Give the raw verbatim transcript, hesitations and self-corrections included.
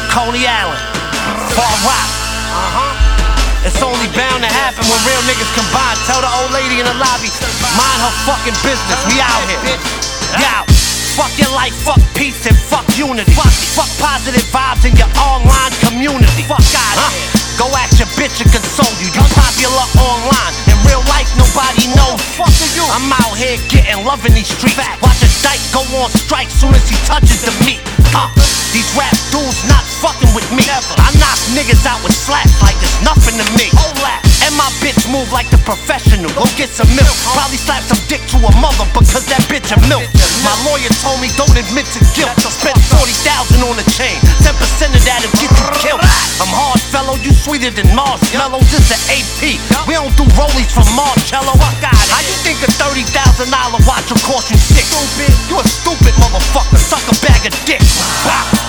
Coney Island, Far Rock. Uh-huh. It's only bound to happen when real niggas combine. Tell the old lady in the lobby, mind her fucking business. We out here. Yo, fuck your life, fuck peace, and fuck unity. Fuck, fuck positive vibes in your online community. Fuck out huh? here. Go ask your bitch to console you. You popular online. In real life, nobody knows. Fuck you. I'm out here getting love in these streets. Watch a dyke go on strike soon as he touches the meat. Uh, these rap dudes not fucking with me. I knock niggas out with slaps like it's nothing to me. And my bitch move like the professional. Go get some milk. Probably slap some dick to a mother because that bitch a milk. My lawyer told me don't admit to guilt. Spent forty thousand on the chain. ten percent of that'll get you killed. I'm hard, fellow. You sweeter than marshmallows. This an A P. We don't do rollies from Marcello. How you think a thirty thousand dollar watch will cost you six? You a stupid motherfucker. Suck a bag of dick.